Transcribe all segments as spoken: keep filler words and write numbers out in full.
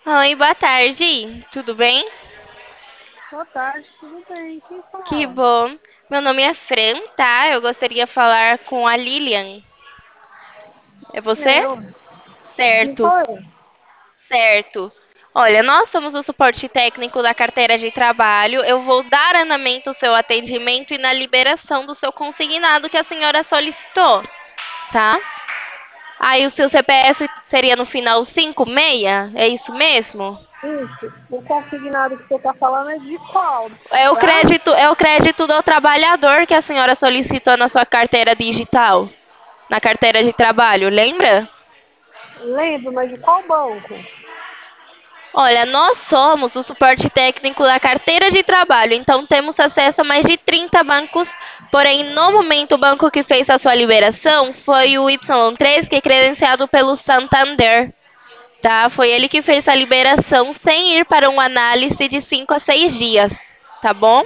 Oi, boa tarde. Tudo bem? Boa tarde, tudo bem? Quem Que fala? bom. Meu nome é Fran, tá? Eu gostaria de falar com a Lilian. É você? Eu. Sim, Certo, sou eu. certo. Olha, nós somos o suporte técnico da carteira de trabalho. Eu vou dar andamento ao seu atendimento e na liberação do seu consignado que a senhora solicitou, tá? Aí o seu C P F seria no final cinco seis? É isso mesmo? Isso. O consignado que você está falando é de qual? É o Tá? crédito, é o crédito do trabalhador que a senhora solicitou na sua carteira digital, na carteira de trabalho, lembra? Lembro, mas de qual banco? Olha, nós somos o suporte técnico da carteira de trabalho, então temos acesso a mais de trinta bancos, porém, no momento, o banco que fez a sua liberação foi o Y três, que é credenciado pelo Santander, tá? Foi ele que fez a liberação sem ir para uma análise de cinco a seis dias, tá bom?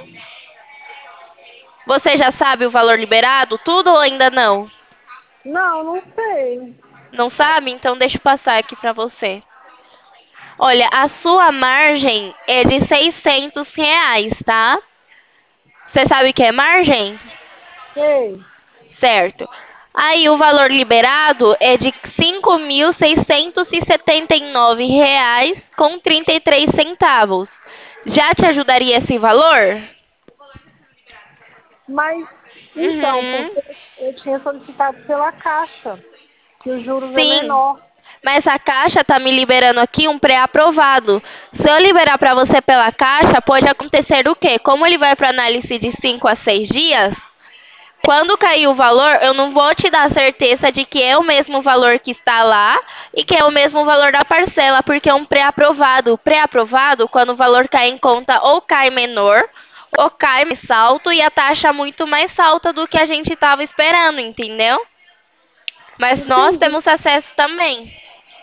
Você já sabe o valor liberado? Tudo ou ainda não? Não, não sei. Não sabe? Então deixa eu passar aqui para você. Olha, a sua margem é de seiscentos reais, tá? Você sabe o que é margem? Sei. Certo. Aí o valor liberado é de cinco mil seiscentos e setenta e nove reais com trinta e três centavos. Já te ajudaria esse valor? Mas, então, Uhum. porque eu tinha solicitado pela Caixa, que os juros é Sim. menor. Mas a Caixa tá me liberando aqui um pré-aprovado. Se eu liberar para você pela Caixa, pode acontecer o quê? Como ele vai para análise de cinco a seis dias, quando cair o valor, eu não vou te dar certeza de que é o mesmo valor que está lá e que é o mesmo valor da parcela, porque é um pré-aprovado. Pré-aprovado, quando o valor cai em conta, ou cai menor, ou cai mais alto e a taxa muito mais alta do que a gente estava esperando, entendeu? Mas nós Entendi. temos acesso também.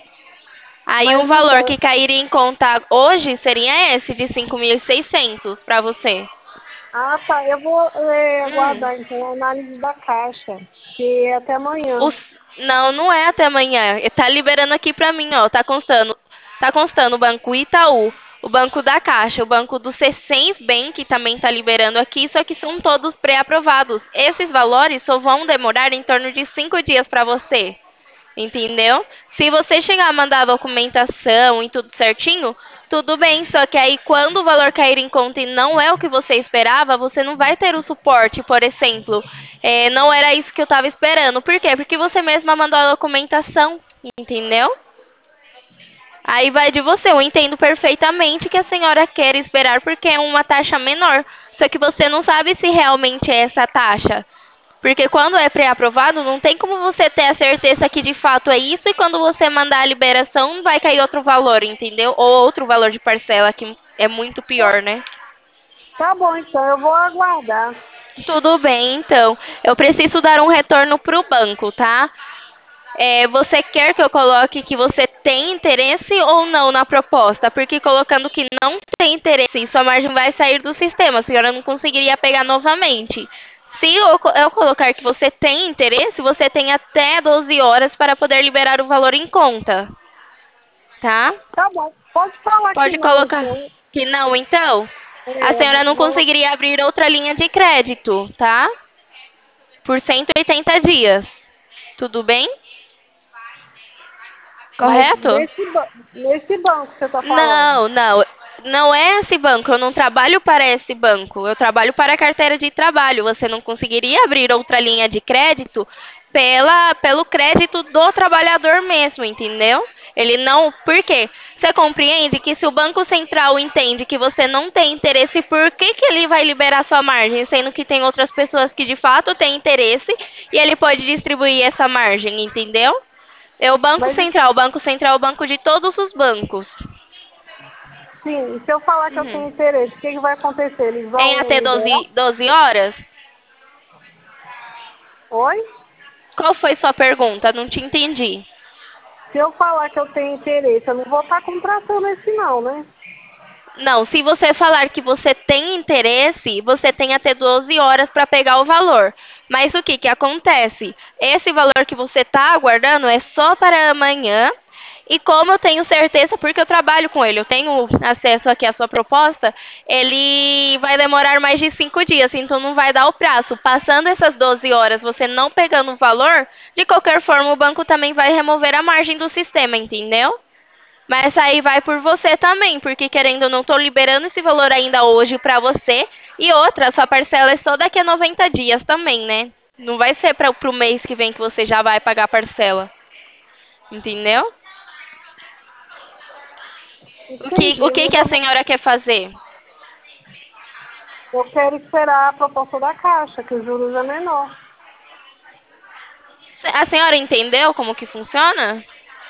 Aí o Mas valor então, que cairia em conta hoje seria esse de cinco mil e seiscentos para você. ah tá, eu vou é, Hum. aguardar então a análise da Caixa, que é até amanhã. Os... Não, não é até amanhã. Tá liberando aqui pra mim, ó. Tá constando, tá constando o Banco Itaú, o Banco da Caixa, o Banco do Cecens Bank também tá liberando aqui, só que são todos pré-aprovados. Esses valores só vão demorar em torno de cinco dias para você. Entendeu? Se você chegar a mandar a documentação e tudo certinho, tudo bem. Só que aí, quando o valor cair em conta e não é o que você esperava, você não vai ter o suporte, por exemplo. É, não era isso que eu estava esperando. Por quê? Porque você mesma mandou a documentação, entendeu? Aí vai de você. Eu entendo perfeitamente que a senhora quer esperar porque é uma taxa menor. Só que você não sabe se realmente é essa taxa. Porque quando é pré-aprovado, não tem como você ter a certeza que de fato é isso, e quando você mandar a liberação, vai cair outro valor, entendeu? Ou outro valor de parcela, que é muito Tá, pior, né? tá bom, então eu vou aguardar. Tudo bem, então. Eu preciso dar um retorno para o banco, tá? É, você quer que eu coloque que você tem interesse ou não na proposta? Porque colocando que não tem interesse, sua margem vai sair do sistema, a senhora não conseguiria pegar novamente. Se eu, co- eu colocar que você tem interesse, você tem até doze horas para poder liberar o valor em conta, tá? Tá bom, pode falar que Pode não, colocar então. que não, então. A É, senhora não vou, conseguiria abrir outra linha de crédito, tá? Por cento e oitenta dias. Tudo bem? mas Correto? nesse, ba- nesse banco que você está falando. Não, não. Não é esse banco. Eu não trabalho para esse banco. Eu trabalho para a carteira de trabalho. Você não conseguiria abrir outra linha de crédito pela, pelo crédito do trabalhador mesmo, entendeu? Ele não. Por quê? Você compreende que se o Banco Central entende que você não tem interesse, por que, que ele vai liberar sua margem, sendo que tem outras pessoas que de fato têm interesse e ele pode distribuir essa margem, entendeu? É o Banco Mas Central. O Banco Central é o banco de todos os bancos. sim, e se eu falar que eu tenho Uhum. interesse, o que, que vai acontecer? Eles Em vão até liberar? doze doze horas? Oi? Qual foi sua pergunta? Não te entendi. Se eu falar que eu tenho interesse, eu não vou estar contratando esse não, né? Não, se você falar que você tem interesse, você tem até doze horas para pegar o valor. Mas o que que acontece? Esse valor que você está aguardando é só para amanhã E como eu tenho certeza, porque eu trabalho com ele, eu tenho acesso aqui à sua proposta, ele vai demorar mais de cinco dias, então não vai dar o prazo. Passando essas doze horas, você não pegando o valor, de qualquer forma o banco também vai remover a margem do sistema, entendeu? Mas aí vai por você também, porque querendo ou não, tô liberando esse valor ainda hoje pra você. E outra, sua parcela é só daqui a noventa dias também, né? Não vai ser para pro mês que vem que você já vai pagar a parcela. Entendeu? O que, o Entendi, que, mas que a eu, senhora quer fazer? eu quero esperar a proposta da Caixa, que os juros é menor. A senhora entendeu como que funciona?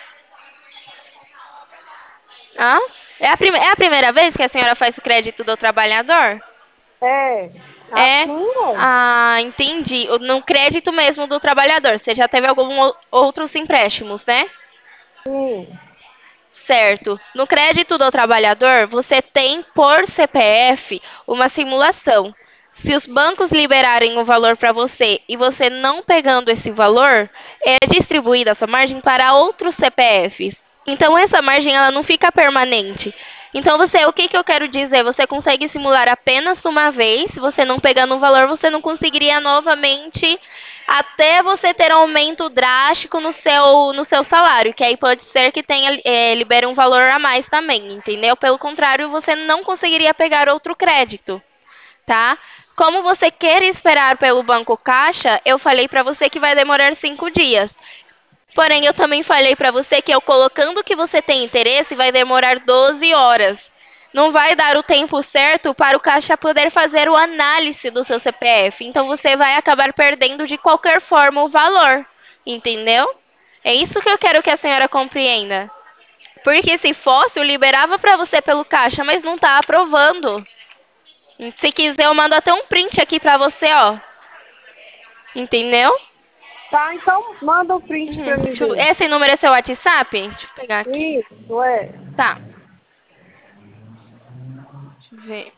Hã? É a, prime- é a primeira vez que a senhora faz o crédito do trabalhador? É, É? assim é. Ah, entendi. O- No crédito mesmo do trabalhador. Você já teve alguns outros empréstimos, né? Sim. Certo. No crédito do trabalhador, você tem por C P F uma simulação. Se os bancos liberarem o valor para você e você não pegando esse valor, é distribuída a sua margem para outros C P Fs. Então essa margem ela não fica permanente. Então você, o que que eu quero dizer? Você consegue simular apenas uma vez. Se você não pegando o valor, você não conseguiria novamente até você ter um aumento drástico no seu, no seu salário, que aí pode ser que tenha, é, libere um valor a mais também, entendeu? Pelo contrário, você não conseguiria pegar outro crédito, tá? Como você quer esperar pelo Banco Caixa, eu falei para você que vai demorar cinco dias. Porém, eu também falei para você que eu colocando que você tem interesse vai demorar doze horas. Não vai dar o tempo certo para o caixa poder fazer o análise do seu C P F. Então você vai acabar perdendo de qualquer forma o valor. Entendeu? É isso que eu quero que a senhora compreenda. Porque se fosse, eu liberava para você pelo caixa, mas não está aprovando. Se quiser, eu mando até um print aqui para você, ó. Entendeu? Tá, então manda o print Uhum. pra mim Deixa eu- ver. Esse número é seu WhatsApp? Deixa eu pegar aqui. Isso, é. Tá. Deixa eu ver.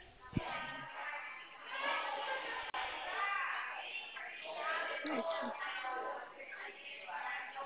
Aqui.